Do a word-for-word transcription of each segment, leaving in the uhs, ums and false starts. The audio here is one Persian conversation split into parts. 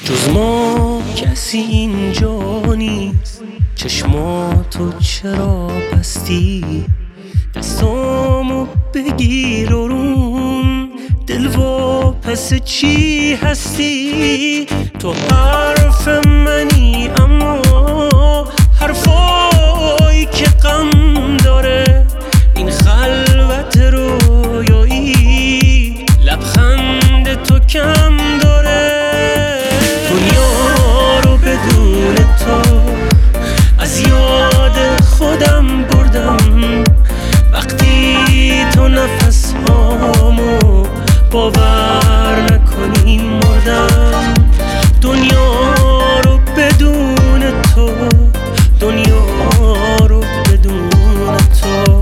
جز ما کسی اینجا نیست، چشماتو چرا بستی؟ دستامو بگیر و روم دل و پس چی هستی؟ تو حرف منی اما حرفایی که غم داره، این خلوت رویایی لبخند تو کم داره. دنیا رو بدون تو از یاد خودم بردم، وقتی تو نفس هامو باور نکنی مردم. دنیا رو بدون تو، دنیا رو بدون تو.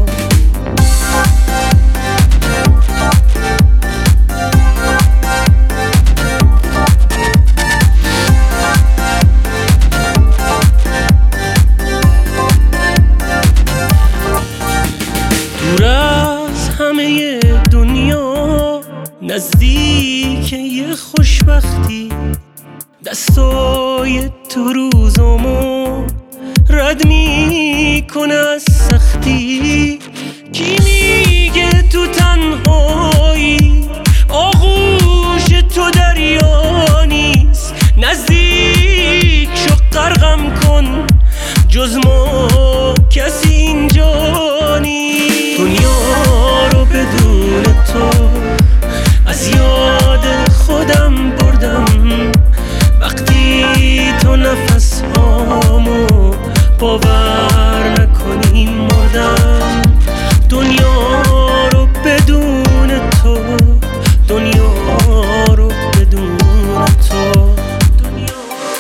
دور از همه دنیا نزدیک یه خوشبختی، دستای تو روزامو رد میکنه از سختی. کی میگه تو تنهایی آغوش تو دریا نیست؟ نزدیک شو غرقم کن، جز ما کسی اینجا نیست. دنیا رو بدون تو از یاد خودم بردم، وقتی تو نفس هامو باور نکنی مردم. دنیا رو بدون تو، دنیا رو بدون تو. دنیا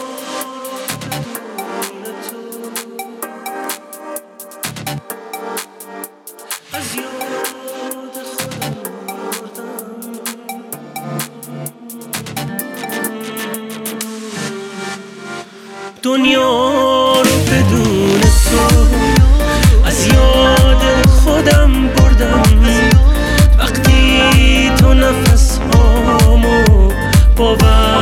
رو بدون تو از یاد خودم بردم. دنیا رو بدون تو از یاد خودم بردم، وقتی تو نفس هامو باور